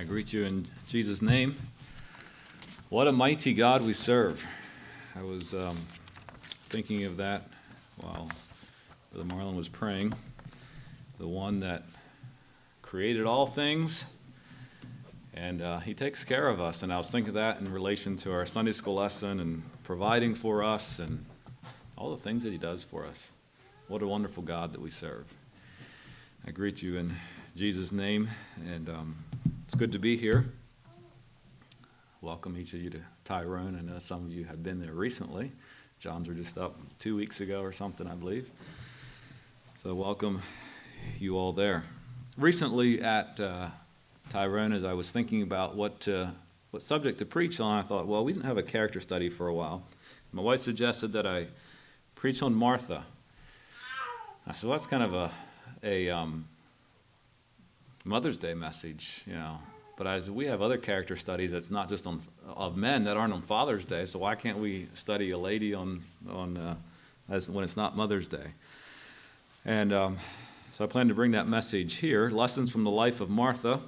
greet you in Jesus' name. What a mighty God we serve. I was thinking of that while Brother Marlon was praying. The one that created all things, and he takes care of us. And I was thinking of that in relation to our Sunday school lesson and providing for us and all the things that he does for us. What a wonderful God that we serve. I greet you in Jesus' name, and it's good to be here. Welcome each of you to Tyrone. I know some of you have been there recently. Johns were just up 2 weeks ago or something, I believe. So welcome you all there. Recently at Tyrone, as I was thinking about what subject to preach on, I thought, well, we didn't have a character study for a while. My wife suggested that I preach on Martha. I said, well, that's kind of a Mother's Day message, you know. But as we have other character studies that's not just of men that aren't on Father's Day, so why can't we study a lady on when it's not Mother's Day? And so I plan to bring that message here, lessons from the life of Martha.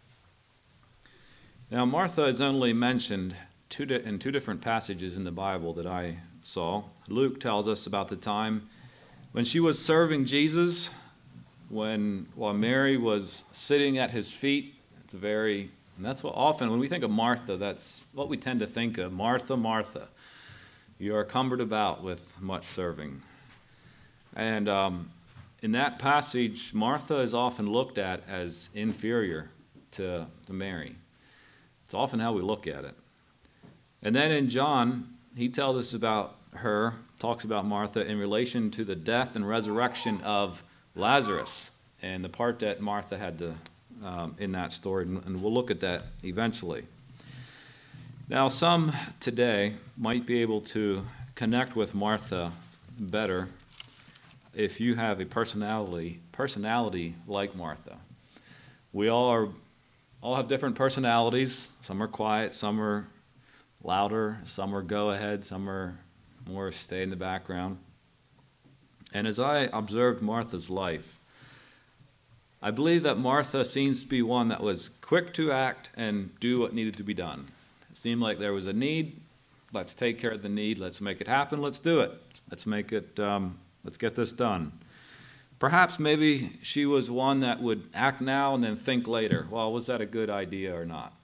Now, Martha is only mentioned in two different passages in the Bible that I saw. Luke tells us about the time when she was serving Jesus, while Mary was sitting at his feet. And that's what often, when we think of Martha, that's what we tend to think of. Martha, Martha, you are cumbered about with much serving. And in that passage, Martha is often looked at as inferior to Mary. It's often how we look at it. And then in John, he tells us about her, talks about Martha in relation to the death and resurrection of Lazarus, and the part that Martha had to in that story, and we'll look at that eventually. Now, some today might be able to connect with Martha better if you have a personality like Martha. We all have different personalities. Some are quiet, some are louder, some are go ahead, some are more stay in the background. And as I observed Martha's life, I believe that Martha seems to be one that was quick to act and do what needed to be done. It seemed like there was a need. Let's take care of the need. Let's make it happen. Let's do it. Let's get this done. Perhaps maybe she was one that would act now and then think later. Well, was that a good idea or not?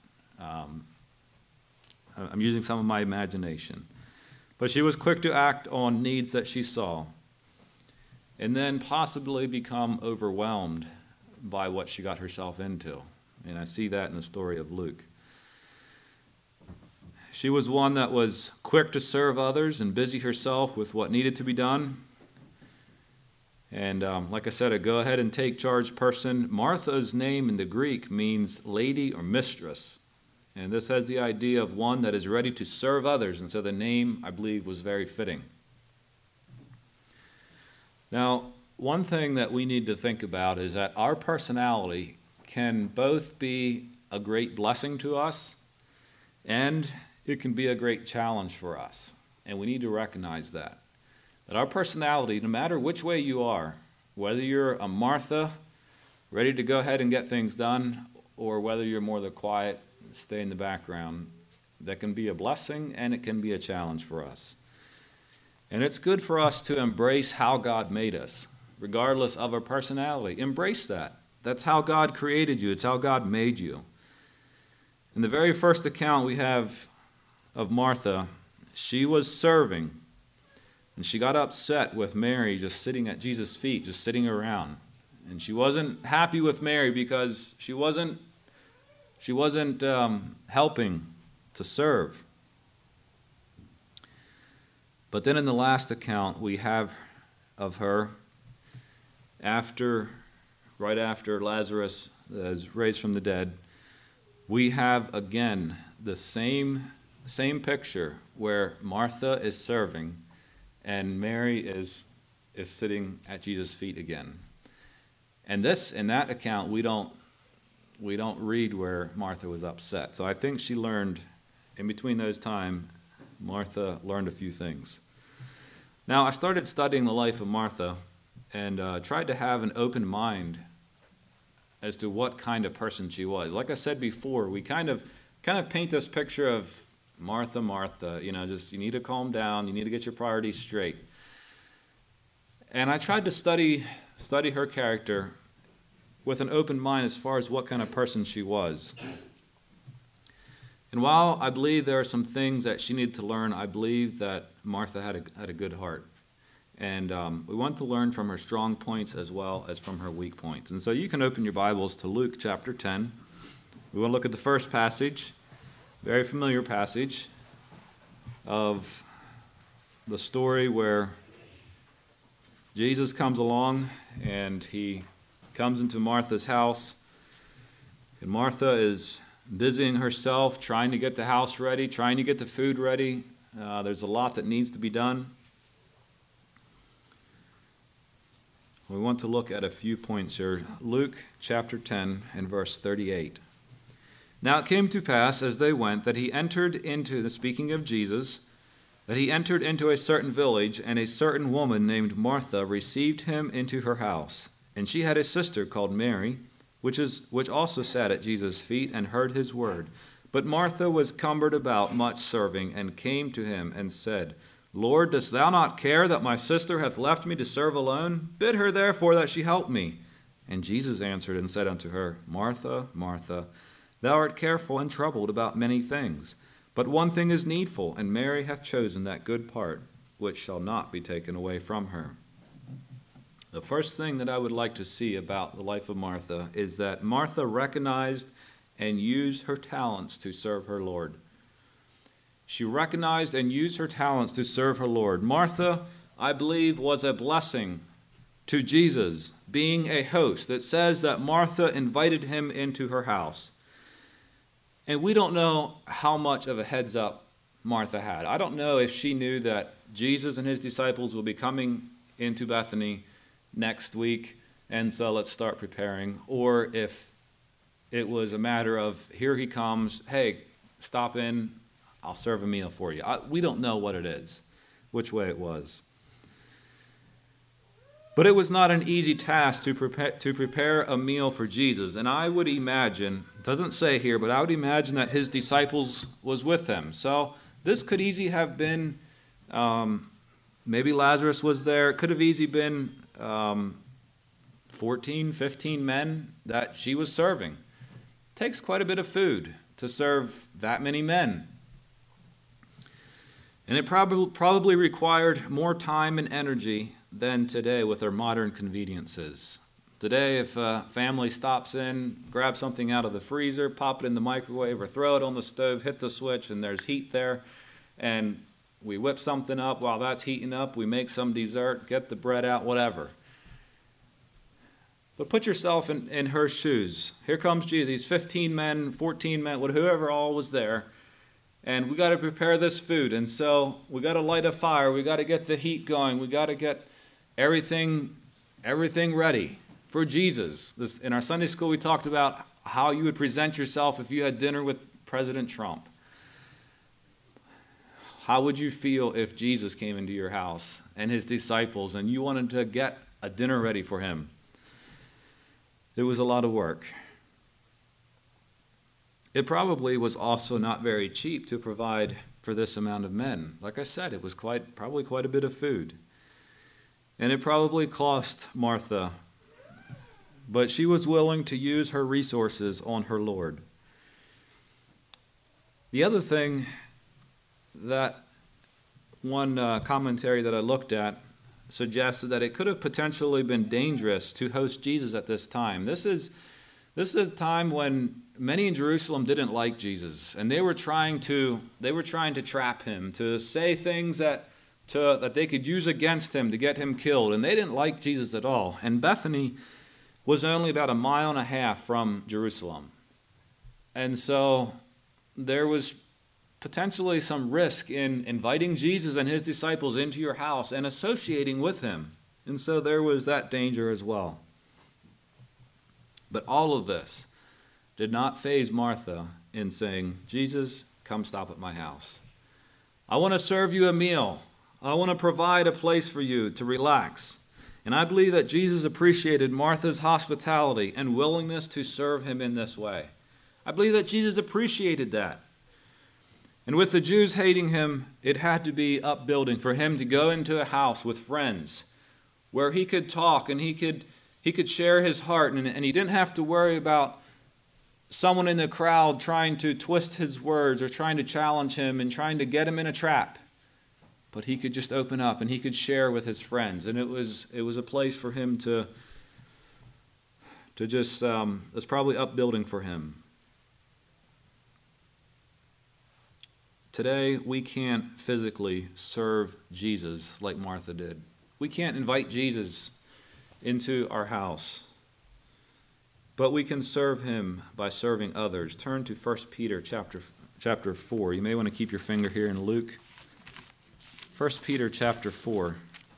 I'm using some of my imagination. But she was quick to act on needs that she saw, and then possibly become overwhelmed by what she got herself into. And I see that in the story of Luke. She was one that was quick to serve others and busy herself with what needed to be done. And like I said, a go ahead and take charge person. Martha's name in the Greek means lady or mistress. And this has the idea of one that is ready to serve others. And so the name, I believe, was very fitting. Now, one thing that we need to think about is that our personality can both be a great blessing to us and it can be a great challenge for us. And we need to recognize that our personality, no matter which way you are, whether you're a Martha, ready to go ahead and get things done, or whether you're more the quiet, stay in the background, that can be a blessing and it can be a challenge for us. And it's good for us to embrace how God made us, regardless of our personality. Embrace that. That's how God created you. It's how God made you. In the very first account we have of Martha, she was serving, and she got upset with Mary just sitting at Jesus' feet, just sitting around. And she wasn't happy with Mary because she wasn't helping to serve. But then in the last account we have of her, right after Lazarus is raised from the dead, we have again the same picture where Martha is serving and Mary is sitting at Jesus' feet again. And in that account we don't read where Martha was upset. So I think she learned in between those time, Martha learned a few things. Now I started studying the life of Martha and tried to have an open mind as to what kind of person she was. Like I said before, we kind of paint this picture of Martha, Martha, just you need to calm down, you need to get your priorities straight. And I tried to study her character with an open mind as far as what kind of person she was. And while I believe there are some things that she needed to learn, I believe that Martha had a good heart. And we want to learn from her strong points as well as from her weak points. And so you can open your Bibles to Luke chapter 10. We want to look at the first passage, very familiar passage of the story where Jesus comes along and he comes into Martha's house. And Martha is busying herself, trying to get the house ready, trying to get the food ready. There's a lot that needs to be done. We want to look at a few points here. Luke chapter 10 and verse 38. Now it came to pass as they went that he entered into, speaking of Jesus, that he entered into a certain village, and a certain woman named Martha received him into her house. And she had a sister called Mary, which also sat at Jesus' feet and heard his word. But Martha was cumbered about much serving, and came to him and said, Lord, dost thou not care that my sister hath left me to serve alone? Bid her therefore that she help me. And Jesus answered and said unto her, Martha, Martha, thou art careful and troubled about many things. But one thing is needful, and Mary hath chosen that good part, which shall not be taken away from her. The first thing that I would like to see about the life of Martha is that Martha recognized and used her talents to serve her Lord. She recognized and used her talents to serve her Lord. Martha, I believe, was a blessing to Jesus, being a host. It says that Martha invited him into her house. And we don't know how much of a heads up Martha had. I don't know if she knew that Jesus and his disciples will be coming into Bethany next week, and so let's start preparing. Or if it was a matter of, here he comes, hey, stop in, I'll serve a meal for you. We don't know what it is, which way it was. But it was not an easy task to prepare a meal for Jesus. And I would imagine, it doesn't say here, but I would imagine that his disciples was with him. So this could easily have been, maybe Lazarus was there. It could have easily been 14, 15 men that she was serving. It takes quite a bit of food to serve that many men. And it probably required more time and energy than today with our modern conveniences. Today, if a family stops in, grab something out of the freezer, pop it in the microwave, or throw it on the stove, hit the switch, and there's heat there, and we whip something up while that's heating up, we make some dessert, get the bread out, whatever. But put yourself in her shoes. Here comes Jesus, these 15 men, 14 men, whoever all was there, and we got to prepare this food. And so we got to light a fire. We got to get the heat going. We got to get everything ready for Jesus. In our Sunday school, we talked about how you would present yourself if you had dinner with President Trump. How would you feel if Jesus came into your house and his disciples and you wanted to get a dinner ready for him? It was a lot of work. It probably was also not very cheap to provide for this amount of men. Like I said, it was probably quite a bit of food. And it probably cost Martha, but she was willing to use her resources on her Lord. The other thing that one commentary that I looked at suggested that it could have potentially been dangerous to host Jesus at this time. This is a time when many in Jerusalem didn't like Jesus, and they were trying to trap him, to say things that they could use against him to get him killed, and they didn't like Jesus at all. And Bethany was only about 1.5 miles from Jerusalem, and so there was potentially some risk in inviting Jesus and his disciples into your house and associating with him, and so there was that danger as well. But all of this did not faze Martha in saying, Jesus, come stop at my house. I want to serve you a meal. I want to provide a place for you to relax. And I believe that Jesus appreciated Martha's hospitality and willingness to serve him in this way. I believe that Jesus appreciated that. And with the Jews hating him, it had to be upbuilding for him to go into a house with friends where he could talk and he could share his heart, and he didn't have to worry about someone in the crowd trying to twist his words or trying to challenge him and trying to get him in a trap. But he could just open up and he could share with his friends. And it was a place for him to just, it's probably upbuilding for him. Today, we can't physically serve Jesus like Martha did. We can't invite Jesus into our house. But we can serve him by serving others. Turn to 1 Peter chapter 4. You may want to keep your finger here in Luke. 1 Peter chapter 4.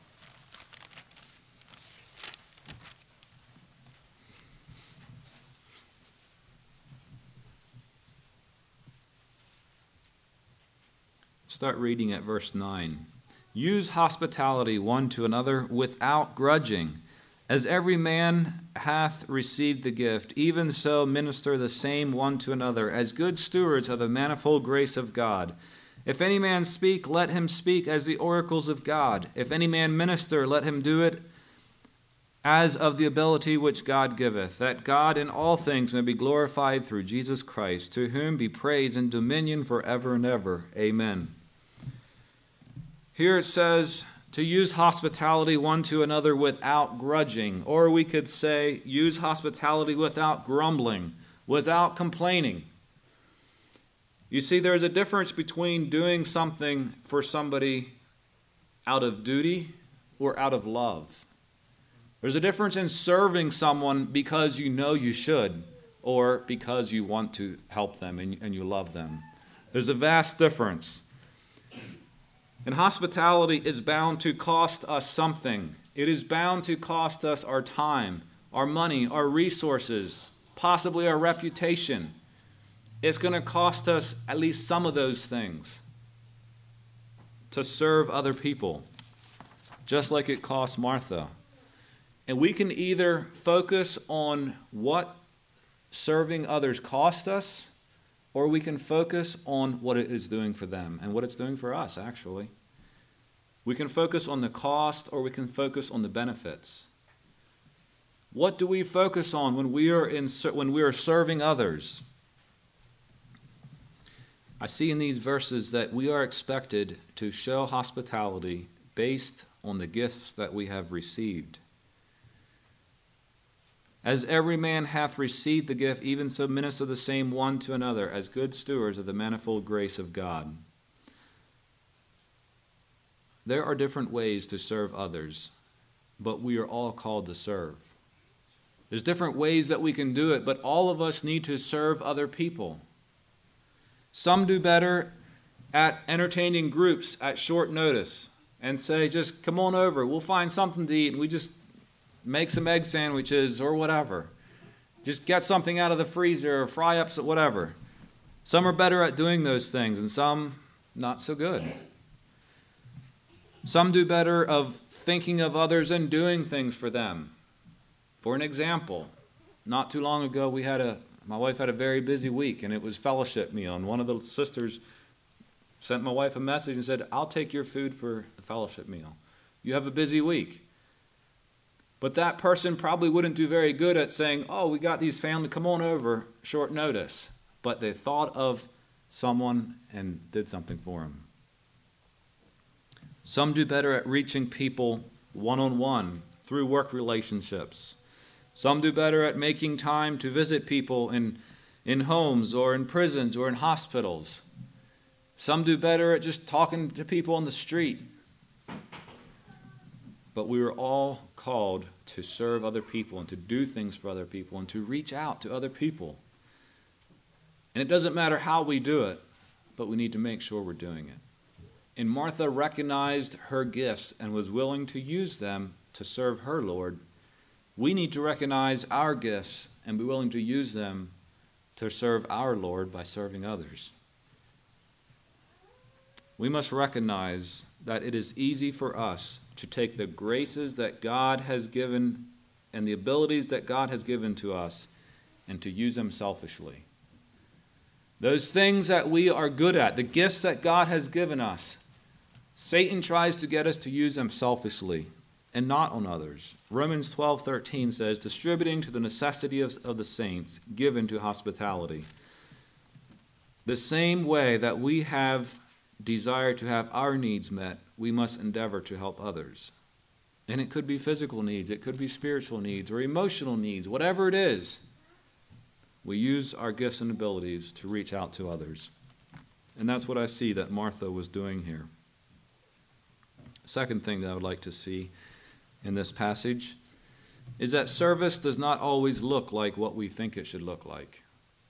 Start reading at verse 9. Use hospitality one to another without grudging. As every man hath received the gift, even so minister the same one to another, as good stewards of the manifold grace of God. If any man speak, let him speak as the oracles of God. If any man minister, let him do it as of the ability which God giveth, that God in all things may be glorified through Jesus Christ, to whom be praise and dominion forever and ever. Amen. Here it says to use hospitality one to another without grudging, or we could say use hospitality without grumbling, without complaining. You see, there's a difference between doing something for somebody out of duty or out of love. There's a difference in serving someone because you know you should or because you want to help them and you love them. There's a vast difference. And hospitality is bound to cost us something. It is bound to cost us our time, our money, our resources, possibly our reputation. It's going to cost us at least some of those things to serve other people, just like it cost Martha. And we can either focus on what serving others cost us, or we can focus on what it is doing for them and what it's doing for us, actually. We can focus on the cost, or we can focus on the benefits. What do we focus on when we are serving others? I see in these verses that we are expected to show hospitality based on the gifts that we have received. As every man hath received the gift, even so minister the same one to another, as good stewards of the manifold grace of God. There are different ways to serve others, but we are all called to serve. There's different ways that we can do it, but all of us need to serve other people. Some do better at entertaining groups at short notice and say, just come on over, we'll find something to eat, and we just make some egg sandwiches or whatever. Just get something out of the freezer or fry up whatever. Some are better at doing those things and some not so good. Some do better of thinking of others and doing things for them. For an example, not too long ago my wife had a very busy week and it was fellowship meal, and one of the sisters sent my wife a message and said, I'll take your food for the fellowship meal. You have a busy week. But that person probably wouldn't do very good at saying, oh, we got these family, come on over, short notice. But they thought of someone and did something for them. Some do better at reaching people one-on-one through work relationships. Some do better at making time to visit people in homes or in prisons or in hospitals. Some do better at just talking to people on the street. But we are all called to serve other people and to do things for other people and to reach out to other people. And it doesn't matter how we do it, but we need to make sure we're doing it. And Martha recognized her gifts and was willing to use them to serve her Lord. We need to recognize our gifts and be willing to use them to serve our Lord by serving others. We must recognize that it is easy for us to take the graces that God has given and the abilities that God has given to us and to use them selfishly. Those things that we are good at, the gifts that God has given us, Satan tries to get us to use them selfishly and not on others. Romans 12:13 says, distributing to the necessity of the saints, given to hospitality. The same way that we have desire to have our needs met, we must endeavor to help others. And it could be physical needs, it could be spiritual needs, or emotional needs, whatever it is. We use our gifts and abilities to reach out to others. And that's what I see that Martha was doing here. Second thing that I would like to see in this passage is that service does not always look like what we think it should look like.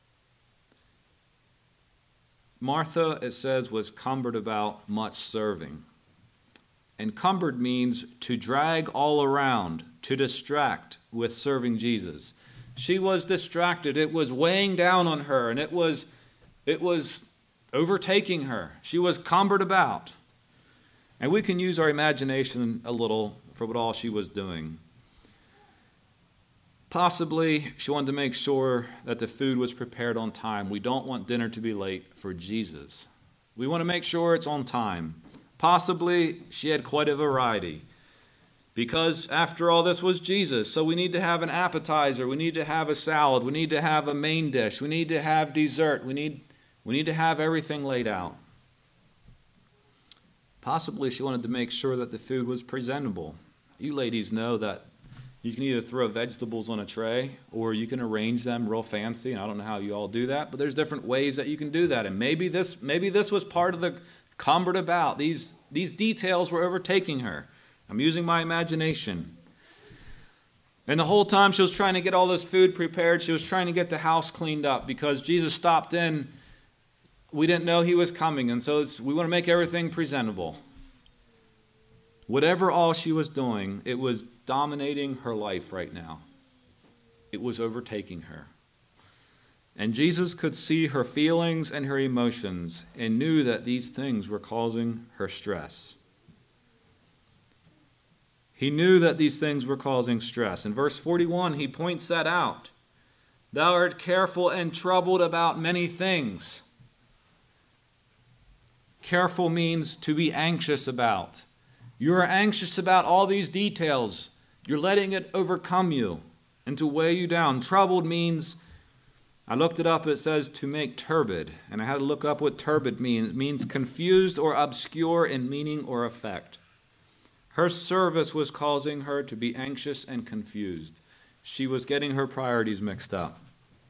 Martha, it says, was cumbered about much serving. And cumbered means to drag all around, to distract with serving Jesus. She was distracted. It was weighing down on her, and it was overtaking her. She was cumbered about. And we can use our imagination a little for what all she was doing. Possibly she wanted to make sure that the food was prepared on time. We don't want dinner to be late for Jesus. We want to make sure it's on time. Possibly she had quite a variety. Because after all, this was Jesus. So we need to have an appetizer. We need to have a salad. We need to have a main dish. We need to have dessert. We need to have everything laid out. Possibly she wanted to make sure that the food was presentable. You ladies know that you can either throw vegetables on a tray or you can arrange them real fancy. And I don't know how you all do that, but there's different ways that you can do that. And maybe this was part of the cumbered about. These details were overtaking her. I'm using my imagination. And the whole time she was trying to get all this food prepared, she was trying to get the house cleaned up because Jesus stopped in. We didn't know he was coming, and so we want to make everything presentable. Whatever all she was doing, it was dominating her life right now. It was overtaking her. And Jesus could see her feelings and her emotions and knew that these things were causing her stress. He knew that these things were causing stress. In verse 41, he points that out. Thou art careful and troubled about many things. Careful means to be anxious about. You are anxious about all these details. You're letting it overcome you and to weigh you down. Troubled means, I looked it up, it says to make turbid. And I had to look up what turbid means. It means confused or obscure in meaning or effect. Her service was causing her to be anxious and confused. She was getting her priorities mixed up.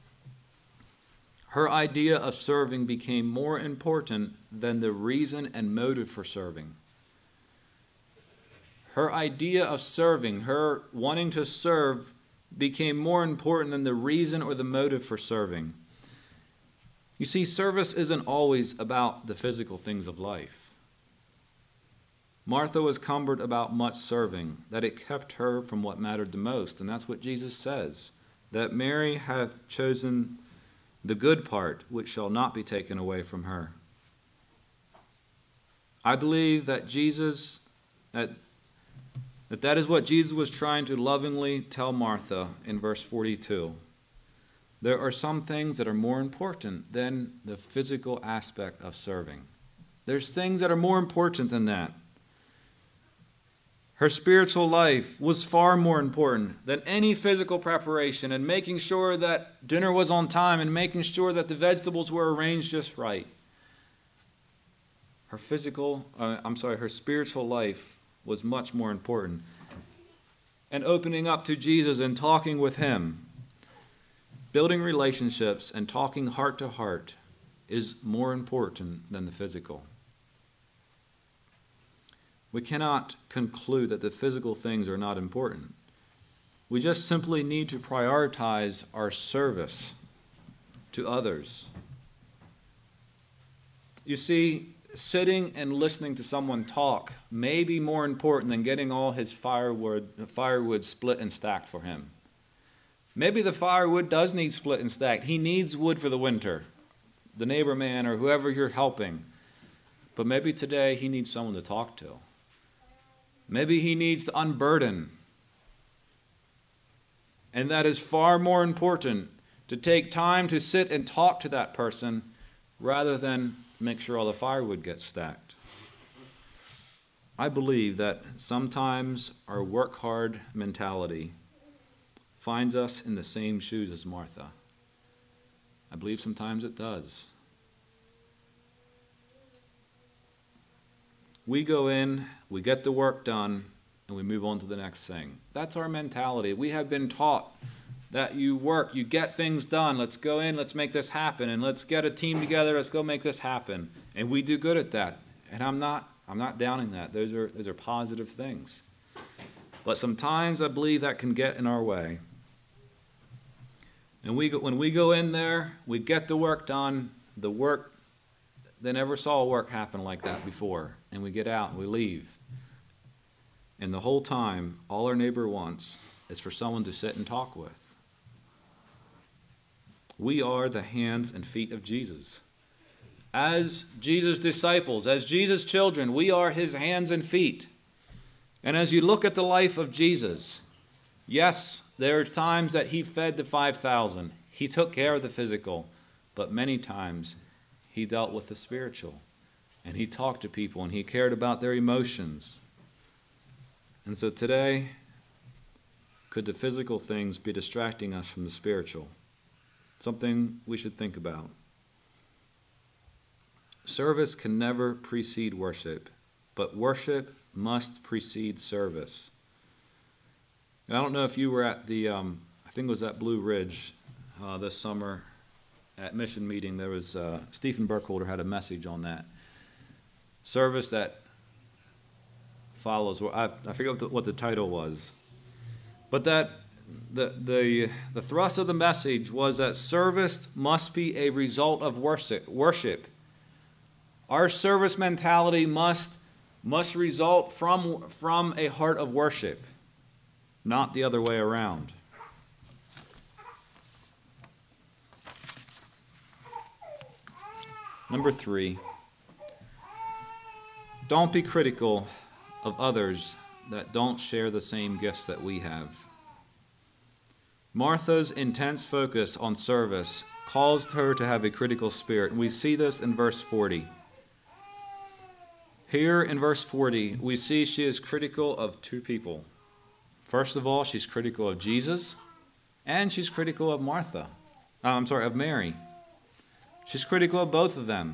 Her idea of serving became more important than the reason and motive for serving. Her idea of serving, her wanting to serve, became more important than the reason or the motive for serving. You see, service isn't always about the physical things of life. Martha was cumbered about much serving, that it kept her from what mattered the most. And that's what Jesus says, that Mary hath chosen the good part, which shall not be taken away from her. I believe that that is what Jesus was trying to lovingly tell Martha in verse 42. There are some things that are more important than the physical aspect of serving. There's things that are more important than that. Her spiritual life was far more important than any physical preparation and making sure that dinner was on time and making sure that the vegetables were arranged just right. Her spiritual life was much more important. And opening up to Jesus and talking with him, building relationships and talking heart to heart is more important than the physical. We cannot conclude that the physical things are not important. We just simply need to prioritize our service to others. You see, sitting and listening to someone talk may be more important than getting all his firewood split and stacked for him. Maybe the firewood does need split and stacked. He needs wood for the winter, the neighbor man or whoever you're helping. But maybe today he needs someone to talk to. Maybe he needs to unburden. And that is far more important, to take time to sit and talk to that person rather than make sure all the firewood gets stacked. I believe that sometimes our work hard mentality finds us in the same shoes as Martha. I believe sometimes it does. We go in, we get the work done, and we move on to the next thing. That's our mentality. We have been taught that you work, you get things done. Let's go in, let's make this happen, and let's get a team together, let's go make this happen. And we do good at that. And I'm not downing that. Those are positive things. But sometimes I believe that can get in our way. And when we go in there, we get the work done. They never saw work happen like that before. And we get out and we leave. And the whole time, all our neighbor wants is for someone to sit and talk with. We are the hands and feet of Jesus. As Jesus' disciples, as Jesus' children, we are his hands and feet. And as you look at the life of Jesus, yes, there are times that he fed the 5,000. He took care of the physical. But many times, he dealt with the spiritual. And he talked to people and he cared about their emotions. And so today, could the physical things be distracting us from the spiritual? Something we should think about. Service can never precede worship, but worship must precede service. And I don't know if you were at the, I think it was at Blue Ridge this summer at mission meeting. There was, Stephen Burkholder had a message on that. Service that follows, I forget what the title was, but that the thrust of the message was that service must be a result of worship. Our service mentality must result from a heart of worship, not the other way around. Number 3, don't be critical of others that don't share the same gifts that we have. Martha's intense focus on service caused her to have a critical spirit. And we see this in verse 40. Here in verse 40, we see she is critical of 2 people. First of all, she's critical of Jesus, and she's critical of of Mary. She's critical of both of them.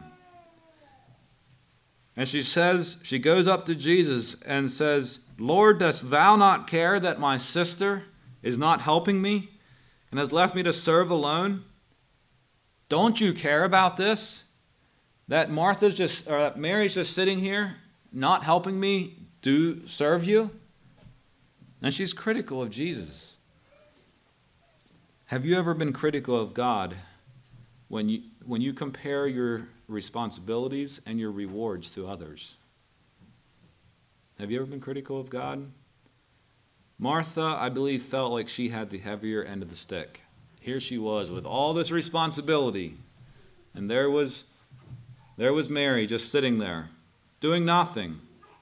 And she goes up to Jesus and says, "Lord, dost thou not care that my sister is not helping me and has left me to serve alone? Don't you care about this? That Mary's just sitting here, not helping me serve you?" And she's critical of Jesus. Have you ever been critical of God when you compare your responsibilities and your rewards to others? Have you ever been critical of God? Martha, I believe, felt like she had the heavier end of the stick. Here she was with all this responsibility, and there was Mary just sitting there, doing nothing.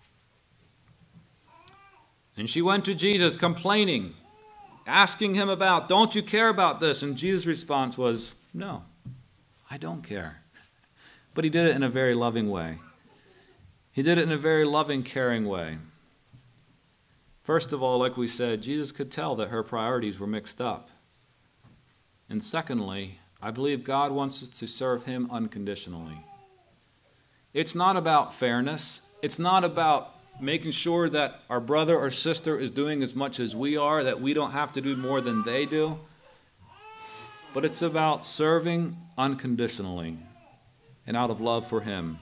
And she went to Jesus complaining, asking him about, "Don't you care about this?" And Jesus' response was, "No, I don't care." But he did it in a very loving way. He did it in a very loving, caring way. First of all, like we said, Jesus could tell that her priorities were mixed up. And secondly, I believe God wants us to serve him unconditionally. It's not about fairness. It's not about making sure that our brother or sister is doing as much as we are, that we don't have to do more than they do. But it's about serving unconditionally and out of love for him.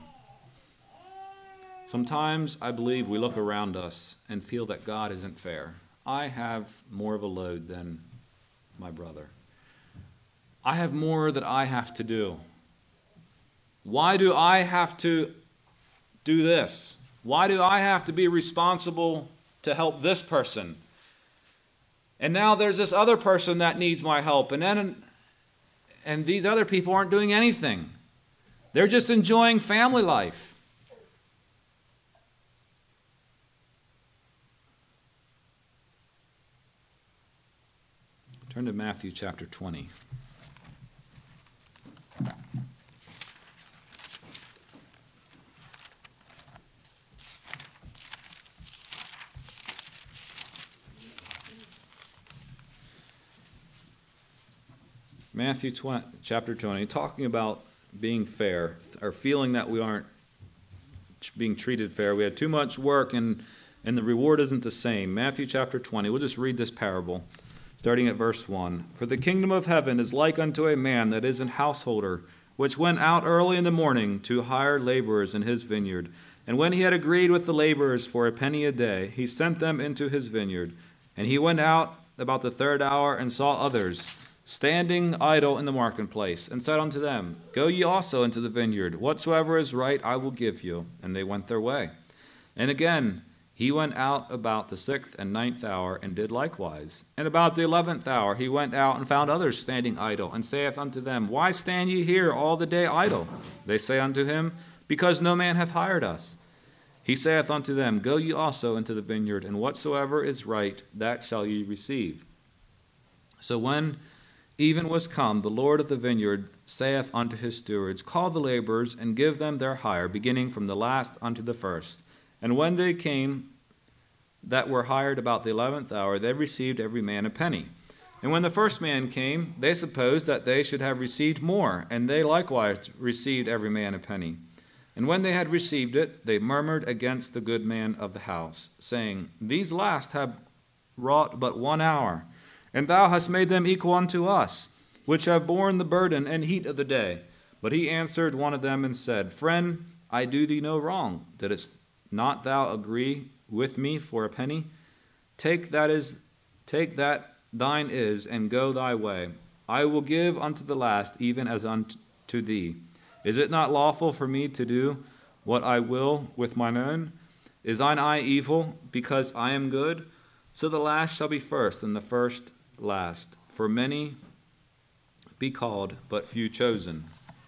Sometimes I believe we look around us and feel that God isn't fair. I have more of a load than my brother. I have more that I have to do. Why do I have to do this? Why do I have to be responsible to help this person? And now there's this other person that needs my help, and these other people aren't doing anything. They're just enjoying family life. Turn to Matthew chapter 20. Matthew chapter 20, talking about being fair, or feeling that we aren't being treated fair. We had too much work and the reward isn't the same. Matthew chapter 20, we'll just read this parable, starting at verse 1. For the kingdom of heaven is like unto a man that is an householder, which went out early in the morning to hire laborers in his vineyard. And when he had agreed with the laborers for a penny a day, he sent them into his vineyard. And he went out about the third hour and saw others standing idle in the marketplace, and said unto them, Go ye also into the vineyard, whatsoever is right I will give you. And they went their way. And again he went out about the 6th and 9th hour, and did likewise. And about the 11th hour he went out and found others standing idle, and saith unto them, Why stand ye here all the day idle? They say unto him, Because no man hath hired us. He saith unto them, Go ye also into the vineyard, and whatsoever is right, that shall ye receive. So when even was come, the Lord of the vineyard saith unto his stewards, Call the laborers, and give them their hire, beginning from the last unto the first. And when they came that were hired about the 11th hour, they received every man a penny. And when the first man came, they supposed that they should have received more, and they likewise received every man a penny. And when they had received it, they murmured against the good man of the house, saying, These last have wrought but 1 hour, and thou hast made them equal unto us, which have borne the burden and heat of the day. But he answered one of them and said, Friend, I do thee no wrong. Didst not thou agree with me for a penny? Take that thine is, and go thy way. I will give unto the last, even as unto thee. Is it not lawful for me to do what I will with mine own? Is thine eye evil, because I am good? So the last shall be first, and the first last. For many be called, but few chosen.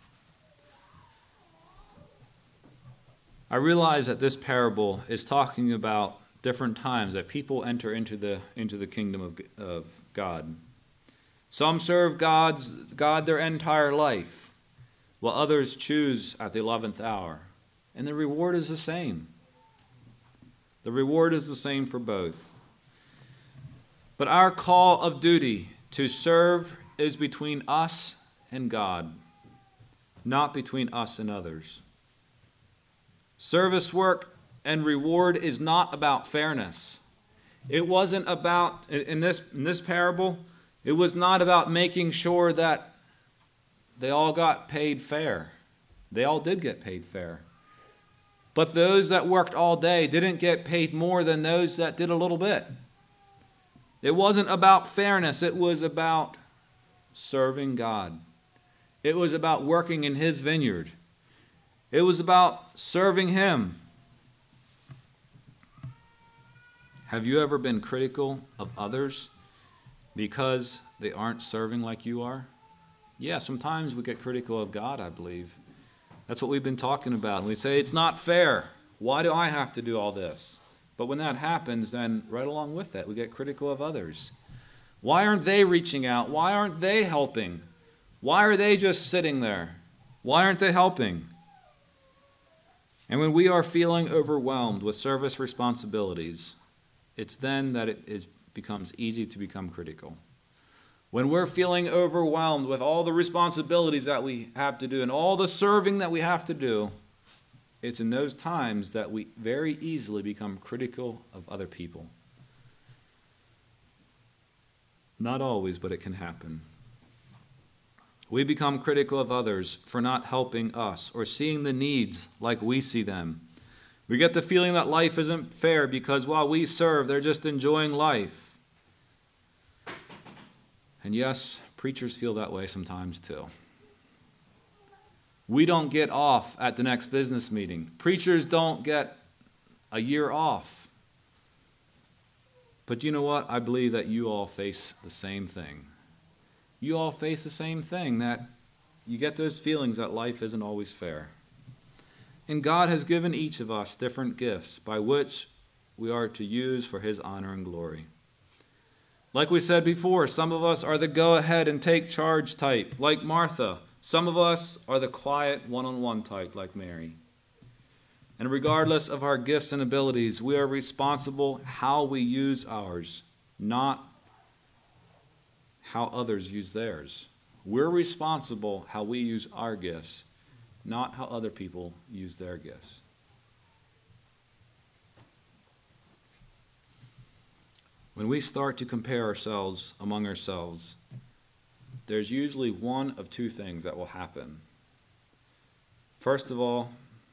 I realize that this parable is talking about different times that people enter into the kingdom of God. Some serve God their entire life, while others choose at the 11th hour. And the reward is the same. The reward is the same for both. But our call of duty to serve is between us and God, not between us and others. Service work and reward is not about fairness. It wasn't about, in this parable, it was not about making sure that they all got paid fair. They all did get paid fair. But those that worked all day didn't get paid more than those that did a little bit. It wasn't about fairness. It was about serving God. It was about working in His vineyard. It was about serving Him. Have you ever been critical of others because they aren't serving like you are? Yeah, sometimes we get critical of God, I believe. That's what we've been talking about. And we say, it's not fair. Why do I have to do all this? But when that happens, then right along with that, we get critical of others. Why aren't they reaching out? Why aren't they helping? Why are they just sitting there? Why aren't they helping? And when we are feeling overwhelmed with service responsibilities, it's then that it becomes easy to become critical. When we're feeling overwhelmed with all the responsibilities that we have to do and all the serving that we have to do, it's in those times that we very easily become critical of other people. Not always, but it can happen. We become critical of others for not helping us or seeing the needs like we see them. We get the feeling that life isn't fair because while we serve, they're just enjoying life. And yes, preachers feel that way sometimes too. We don't get off at the next business meeting. Preachers don't get a year off. But you know what? I believe that you all face the same thing. You all face the same thing, that you get those feelings that life isn't always fair. And God has given each of us different gifts by which we are to use for His honor and glory. Like we said before, some of us are the go ahead and take charge type, like Martha. Some of us are the quiet one-on-one type, like Mary. And regardless of our gifts and abilities, we are responsible how we use ours, not how others use theirs. We're responsible how we use our gifts, not how other people use their gifts. When we start to compare ourselves among ourselves, there's usually one of two things that will happen. First of all,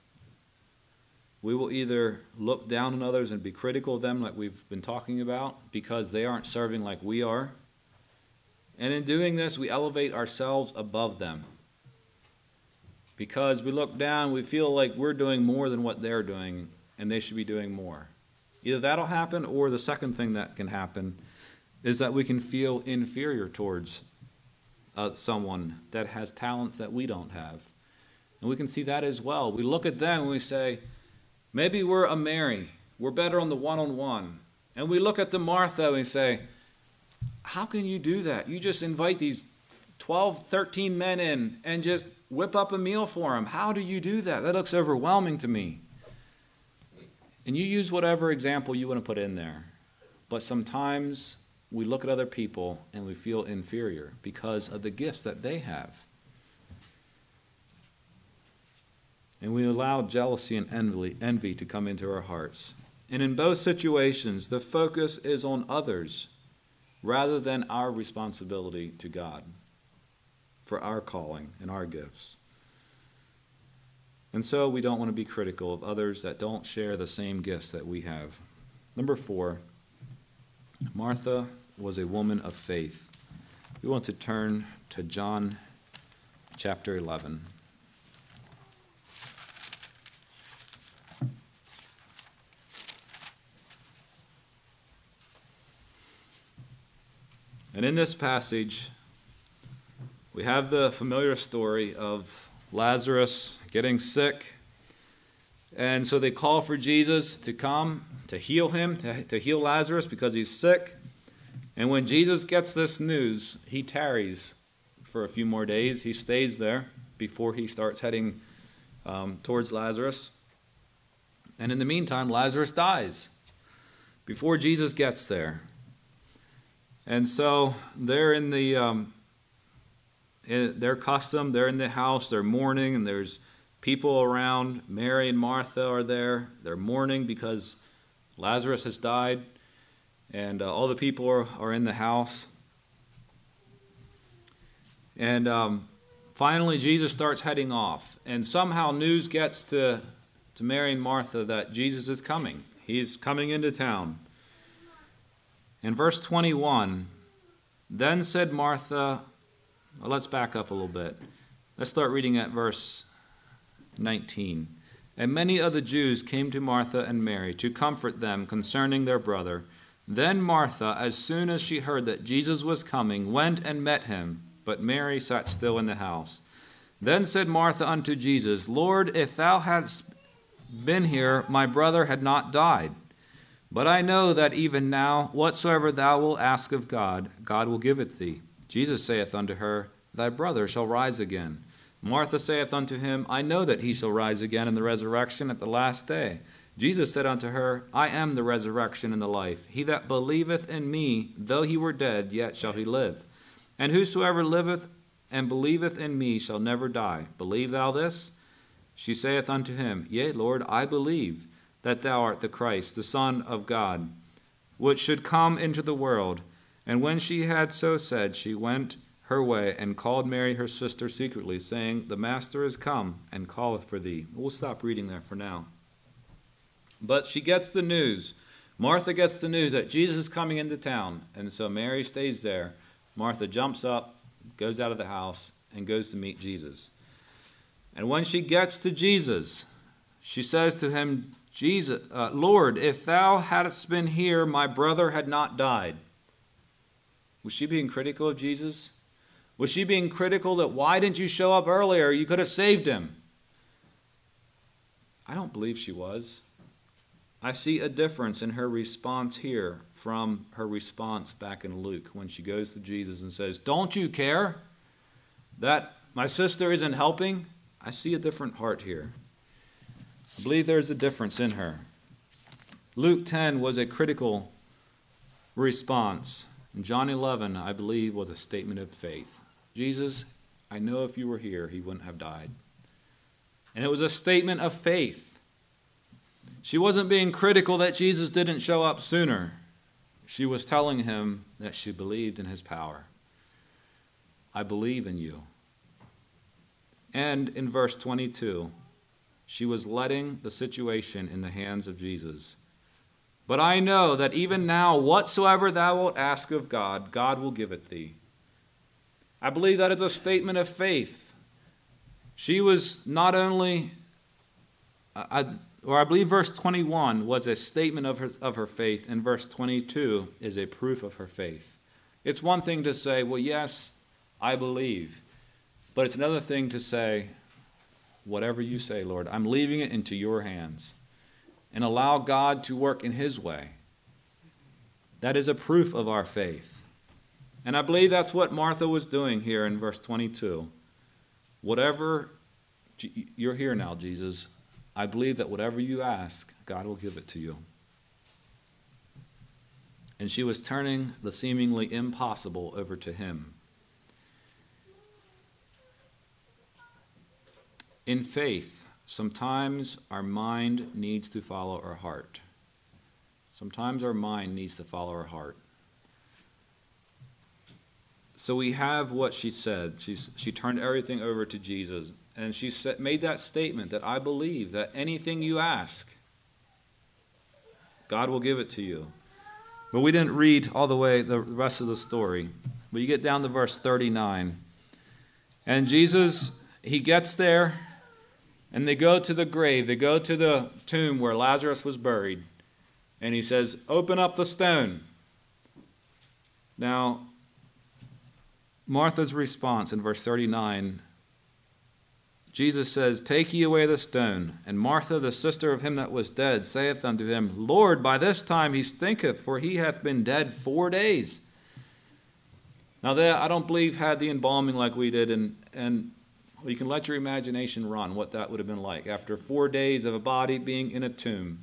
we will either look down on others and be critical of them like we've been talking about because they aren't serving like we are. And in doing this, we elevate ourselves above them. Because we look down, we feel like we're doing more than what they're doing, and they should be doing more. Either that'll happen, or the second thing that can happen is that we can feel inferior towards someone that has talents that we don't have. And we can see that as well. We look at them and we say, maybe we're a Mary. We're better on the one-on-one. And we look at the Martha and we say, how can you do that? You just invite these 12, 13 men in and just whip up a meal for them. How do you do that? That looks overwhelming to me. And you use whatever example you want to put in there. But sometimes we look at other people and we feel inferior because of the gifts that they have. And we allow jealousy and envy to come into our hearts. And in both situations, the focus is on others rather than our responsibility to God for our calling and our gifts. And so we don't want to be critical of others that don't share the same gifts that we have. Number 4, Martha was a woman of faith. We want to turn to John chapter 11. And in this passage, we have the familiar story of Lazarus getting sick. And so they call for Jesus to come to heal him, to heal Lazarus because he's sick. And when Jesus gets this news, he tarries for a few more days. He stays there before he starts heading towards Lazarus. And in the meantime, Lazarus dies before Jesus gets there. And so they're in their custom, they're in the house, they're mourning, and there's people around. Mary and Martha are there. They're mourning because Lazarus has died, and all the people are in the house. And finally, Jesus starts heading off, and somehow news gets to Mary and Martha that Jesus is coming. He's coming into town. In verse 21, then said Martha, well, let's back up a little bit. Let's start reading at verse 19. And many of the Jews came to Martha and Mary to comfort them concerning their brother. Then Martha, as soon as she heard that Jesus was coming, went and met him, but Mary sat still in the house. Then said Martha unto Jesus, Lord, if thou hadst been here, my brother had not died. But I know that even now, whatsoever thou wilt ask of God, God will give it thee. Jesus saith unto her, Thy brother shall rise again. Martha saith unto him, I know that he shall rise again in the resurrection at the last day. Jesus said unto her, I am the resurrection and the life. He that believeth in me, though he were dead, yet shall he live. And whosoever liveth and believeth in me shall never die. Believe thou this? She saith unto him, Yea, Lord, I believe that thou art the Christ, the Son of God, which should come into the world. And when she had so said, she went her way and called Mary her sister secretly, saying, The Master is come and calleth for thee. We'll stop reading there for now. But she gets the news. Martha gets the news that Jesus is coming into town. And so Mary stays there. Martha jumps up, goes out of the house, and goes to meet Jesus. And when she gets to Jesus, she says to him, Jesus, Lord, if thou hadst been here, my brother had not died. Was she being critical of Jesus? Was she being critical that why didn't you show up earlier? You could have saved him. I don't believe she was. I see a difference in her response here from her response back in Luke when she goes to Jesus and says, "Don't you care that my sister isn't helping?" I see a different heart here. I believe there's a difference in her. Luke 10 was a critical response. And John 11, I believe, was a statement of faith. Jesus, I know if you were here, he wouldn't have died. And it was a statement of faith. She wasn't being critical that Jesus didn't show up sooner. She was telling him that she believed in his power. I believe in you. And in verse 22, she was letting the situation in the hands of Jesus. But I know that even now, whatsoever thou wilt ask of God, God will give it thee. I believe that is a statement of faith. She was not only, I believe verse 21 was a statement of her faith, and verse 22 is a proof of her faith. It's one thing to say, well, yes, I believe. But it's another thing to say, whatever you say, Lord, I'm leaving it into your hands. And allow God to work in his way. That is a proof of our faith. And I believe that's what Martha was doing here in verse 22. Whatever, you're here now, Jesus. I believe that whatever you ask, God will give it to you. And she was turning the seemingly impossible over to him. In faith, sometimes our mind needs to follow our heart. Sometimes our mind needs to follow our heart. So we have what she said. She turned everything over to Jesus. And she made that statement that I believe that anything you ask, God will give it to you. But we didn't read all the way the rest of the story. But you get down to verse 39. And Jesus, he gets there. And they go to the grave, they go to the tomb where Lazarus was buried. And he says, open up the stone. Now, Martha's response in verse 39, Jesus says, take ye away the stone. And Martha, the sister of him that was dead, saith unto him, Lord, by this time he stinketh, for he hath been dead 4 days. Now they, I don't believe, had the embalming like we did, and you can let your imagination run what that would have been like after 4 days of a body being in a tomb.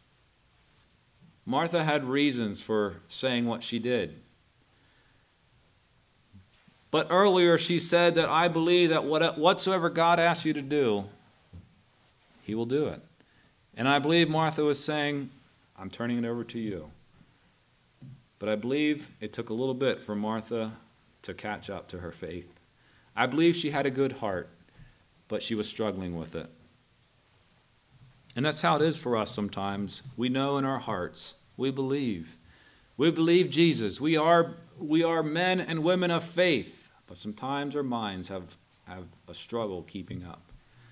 Martha had reasons for saying what she did. But earlier she said that I believe that whatsoever God asks you to do, he will do it. And I believe Martha was saying, I'm turning it over to you. But I believe it took a little bit for Martha to catch up to her faith. I believe she had a good heart, but she was struggling with it. And that's how it is for us sometimes. We know in our hearts. We believe. We believe Jesus. We are men and women of faith, but sometimes our minds have a struggle keeping up.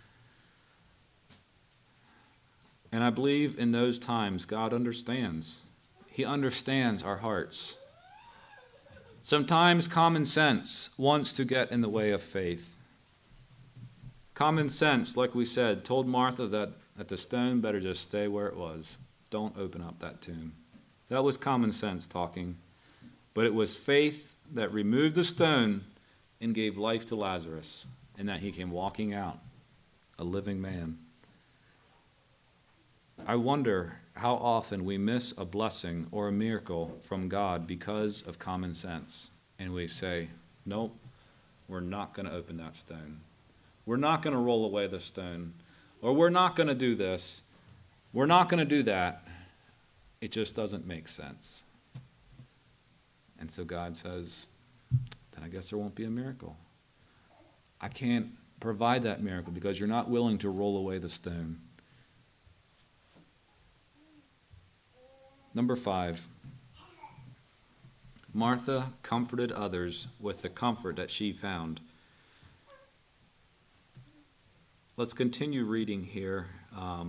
And I believe in those times God understands. He understands our hearts. Sometimes common sense wants to get in the way of faith. Common sense, like we said, told Martha that the stone better just stay where it was. Don't open up that tomb. That was common sense talking. But it was faith that removed the stone and gave life to Lazarus, and that he came walking out, a living man. I wonder how often we miss a blessing or a miracle from God because of common sense. And we say, nope, we're not going to open that stone. We're not going to roll away the stone. Or we're not going to do this. We're not going to do that. It just doesn't make sense. And so God says, then I guess there won't be a miracle. I can't provide that miracle because you're not willing to roll away the stone. Number 5, Martha comforted others with the comfort that she found. Let's continue reading here. I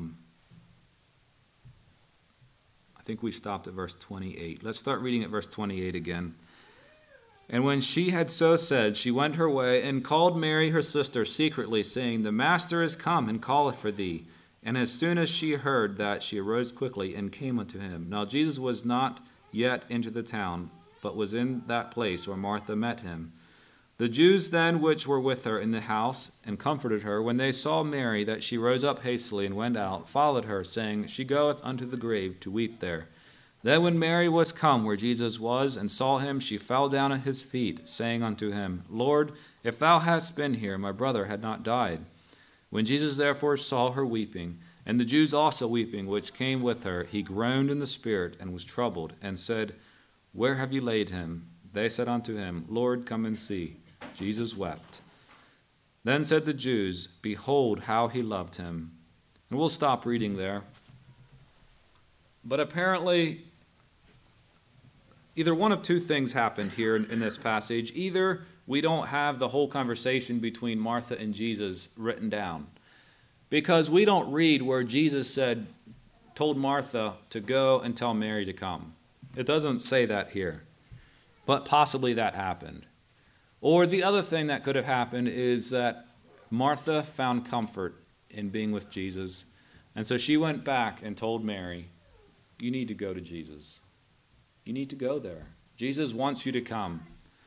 think we stopped at verse 28. Let's start reading at verse 28 again. And when she had so said, she went her way and called Mary her sister secretly, saying, the Master is come and calleth for thee. And as soon as she heard that, she arose quickly and came unto him. Now Jesus was not yet into the town, but was in that place where Martha met him. The Jews then which were with her in the house and comforted her, when they saw Mary, that she rose up hastily and went out, followed her, saying, She goeth unto the grave to weep there. Then when Mary was come where Jesus was, and saw him, she fell down at his feet, saying unto him, Lord, if thou hadst been here, my brother had not died. When Jesus therefore saw her weeping, and the Jews also weeping, which came with her, he groaned in the spirit, and was troubled, and said, Where have you laid him? They said unto him, Lord, come and see. Jesus wept. Then said the Jews, Behold how he loved him. And we'll stop reading there. But apparently, either one of two things happened here in this passage. Either we don't have the whole conversation between Martha and Jesus written down, because we don't read where Jesus told Martha to go and tell Mary to come. It doesn't say that here, but possibly that happened. Or the other thing that could have happened is that Martha found comfort in being with Jesus, and so she went back and told Mary, You need to go to Jesus. You need to go there. Jesus wants you to come.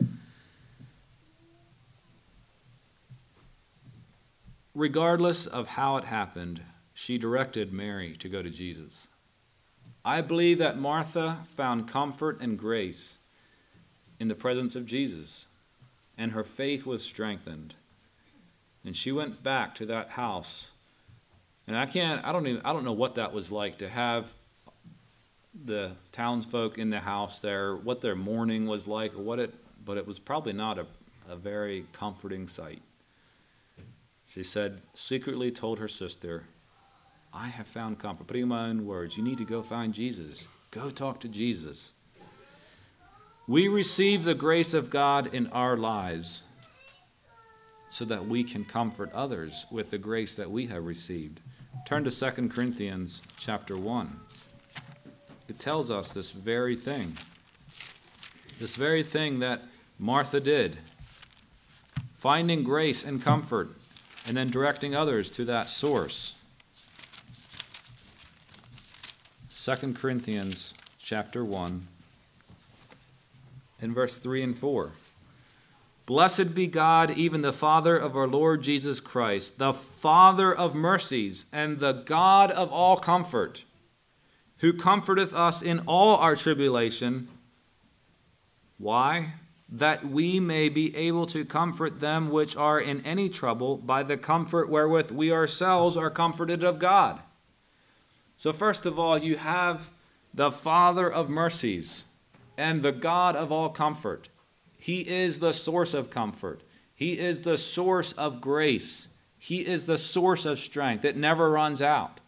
Regardless of how it happened, she directed Mary to go to Jesus. I believe that Martha found comfort and grace in the presence of Jesus, and her faith was strengthened. And she went back to that house. And I don't know what that was like to have the townsfolk in the house there, what their mourning was like, but it was probably not a very comforting sight. She said, secretly told her sister, I have found comfort. Putting in my own words, you need to go find Jesus. Go talk to Jesus. We receive the grace of God in our lives so that we can comfort others with the grace that we have received. Turn to 2 Corinthians chapter 1. It tells us this very thing that Martha did, finding grace and comfort and then directing others to that source. 2 Corinthians chapter 1 in verse 3 and 4. Blessed be God, even the Father of our Lord Jesus Christ, the Father of mercies and the God of all comfort, who comforteth us in all our tribulation. Why? That we may be able to comfort them which are in any trouble by the comfort wherewith we ourselves are comforted of God. So first of all, you have the Father of mercies and the God of all comfort. He is the source of comfort. He is the source of grace. He is the source of strength. It never runs out.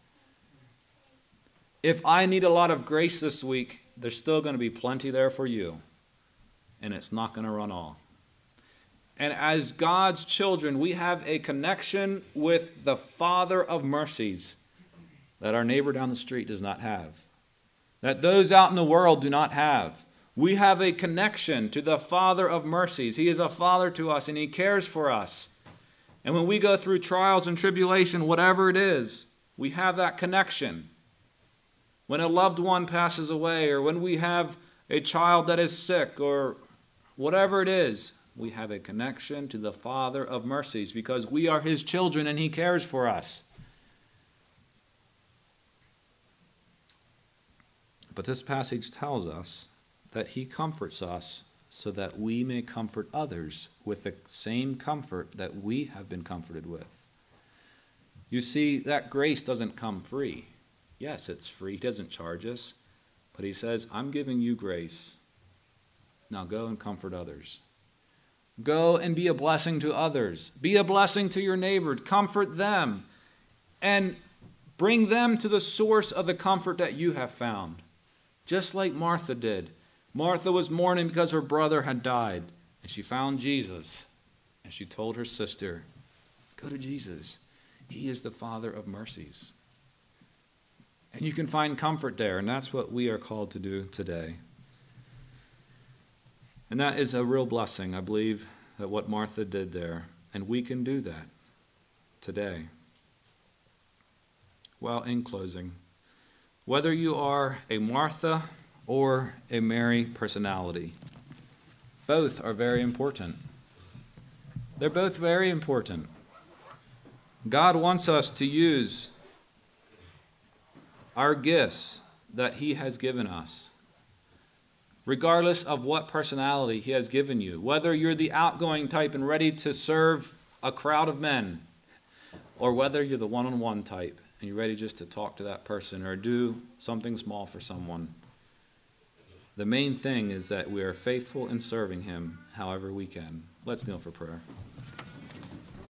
If I need a lot of grace this week, there's still going to be plenty there for you. And it's not going to run off. And as God's children, we have a connection with the Father of mercies that our neighbor down the street does not have, that those out in the world do not have. We have a connection to the Father of mercies. He is a father to us, and he cares for us. And when we go through trials and tribulation, whatever it is, we have that connection. When a loved one passes away, or when we have a child that is sick, or whatever it is, we have a connection to the Father of mercies because we are his children and he cares for us. But this passage tells us that he comforts us so that we may comfort others with the same comfort that we have been comforted with. You see, that grace doesn't come free. Yes, it's free. He doesn't charge us. But he says, I'm giving you grace. Now go and comfort others. Go and be a blessing to others. Be a blessing to your neighbor. Comfort them. And bring them to the source of the comfort that you have found. Just like Martha did. Martha was mourning because her brother had died. And she found Jesus. And she told her sister, go to Jesus. He is the Father of mercies. And you can find comfort there. And that's what we are called to do today. And that is a real blessing, I believe, that what Martha did there. And we can do that today. Well, in closing, whether you are a Martha or a merry personality. Both are very important. They're both very important. God wants us to use our gifts that He has given us, regardless of what personality He has given you. Whether you're the outgoing type and ready to serve a crowd of men, or whether you're the one-on-one type and you're ready just to talk to that person or do something small for someone. The main thing is that we are faithful in serving Him however we can. Let's kneel for prayer.